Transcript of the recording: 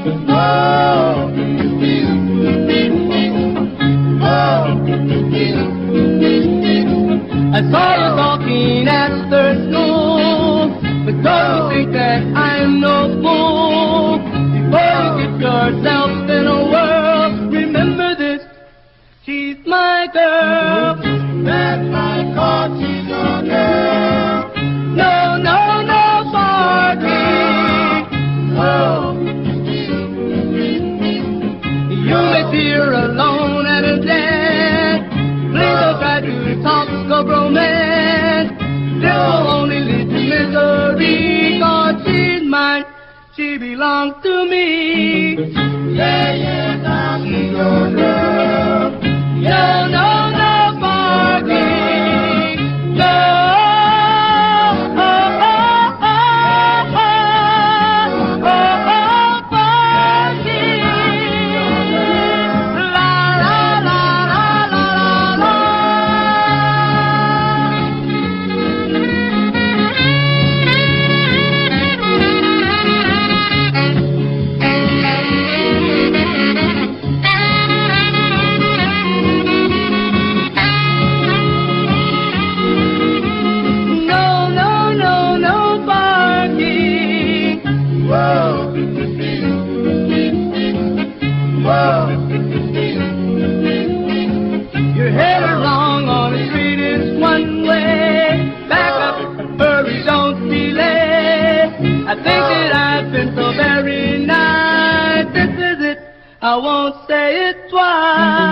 I saw you talking after school, but don't you think that I'm no fool? Before you get yourself in a whirl, remember this, she's my girl. That's my cause, she's your girl. No, no, no barking. Oh. You may see her alone at a dance. Please don't try to talk of romance. This will only lead to misery, 'cause she's mine, she belongs to me. Yeah, yes, I'll be your girl. No, no, no barking. No. You're headed wrong on the street, it's one way. Back up, hurry, don't delay. I think that I've been so very nice. This is it, I won't say it twice.